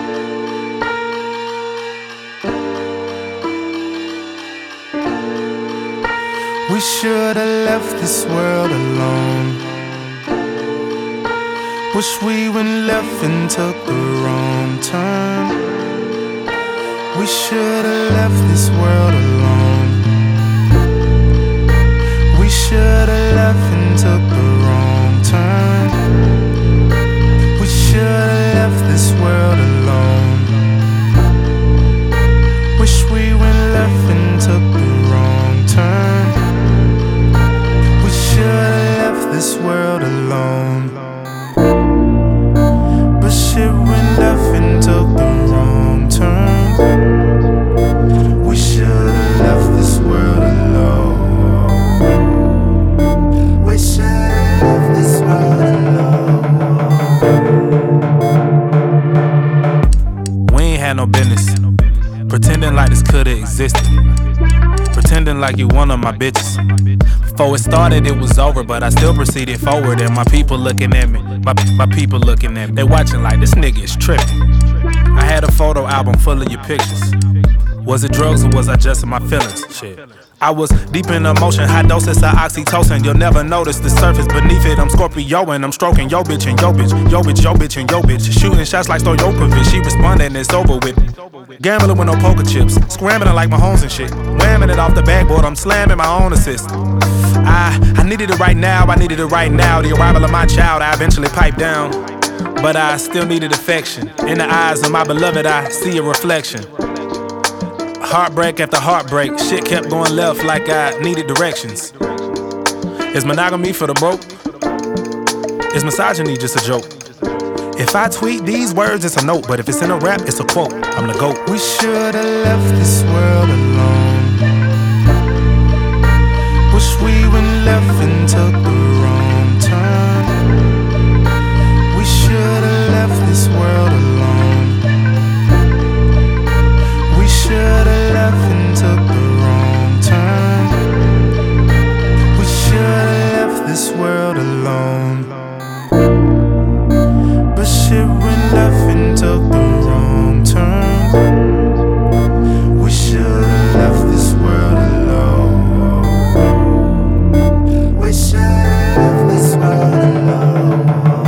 We should've left this world alone. Wish we went left and took the wrong turn. We should've left this world alone. We should've left and took the wrong turn. We should've left this world alone. Wish we went left and took the wrong turn. We should've left this world alone. But shit went left and took the wrong turn. We should've left this world alone. We should've left this world alone. We ain't had no business pretending like this could've existed. Pretending like you one of my bitches. Before it started, it was over, but I still proceeded forward. And my people looking at me, my people looking at me. They watching like this nigga is tripping. I had a photo album full of your pictures. Was it drugs or was I just in my feelings? Shit. I was deep in emotion, high doses of oxytocin. You'll never notice the surface beneath it. I'm Scorpio and I'm stroking yo bitch and yo bitch, yo bitch, yo bitch and yo bitch. Shooting shots like Stojakovic. She responding, it's over with. Gambling with no poker chips, scrambling like Mahomes and shit. Whamming it off the backboard, I'm slamming my own assist. I needed it right now, I needed it right now. The arrival of my child, I eventually piped down. But I still needed affection. In the eyes of my beloved, I see a reflection. Heartbreak after heartbreak, shit kept going left like I needed directions. Is monogamy for the broke? Is misogyny just a joke? If I tweet these words, it's a note, but if it's in a rap, it's a quote. I'm the GOAT. We should've left this world alone. Wish we went left and took the wrong turn. We should've left this world alone. We should've left and took the wrong turn. We should've left this world alone. But shit went left and took the wrong turn. We should've left this world alone. We should've left this world alone.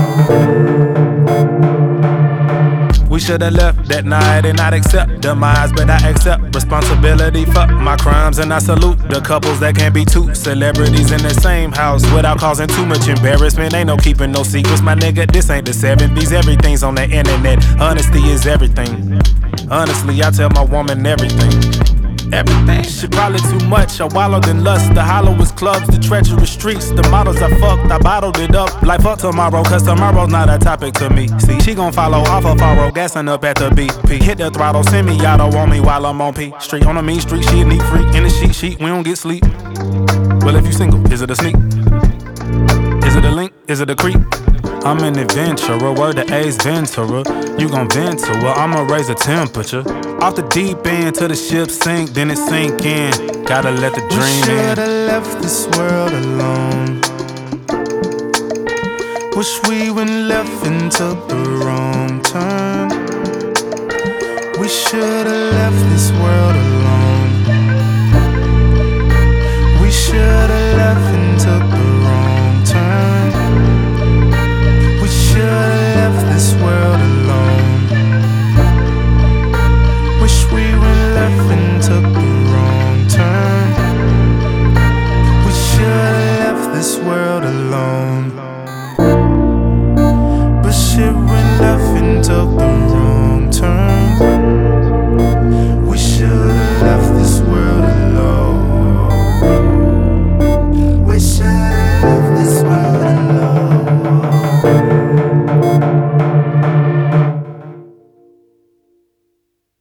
We should've left that night and not accept demise, but I accept responsibility for my crimes. And I salute the couples that can be two celebrities in the same house without causing too much embarrassment. Ain't no keeping no secrets, my nigga, this ain't the 70s. Everything's on the internet, honesty is everything. Honestly, I tell my woman everything. Everything, shit probably too much. I wallowed in lust, the hollowest clubs, the treacherous streets. The models I fucked, I bottled it up like fuck tomorrow, cause tomorrow's not a topic to me. See, she gon' follow off of Faro, gassing up at the BP. Hit the throttle, send me auto on me while I'm on P Street. On the mean street, she a neat freak. In the sheet, we don't get sleep. Well, if you single, is it a sneak? Is it a link? Is it a creep? I'm an adventurer, word to Ace Ventura. You gon' vent to her, I'ma raise the temperature. Off the deep end till the ship sink, then it sink in. Gotta let the dream in. We should've left this world alone. Wish we went left and took the wrong turn. We should've left this world alone. We should've left and took the wrong turn. We should've left this world alone. Wish we went left and took the wrong turn. We should've left this world alone. But shit went left and took the wrong turn. We should've left this world alone. We should've left this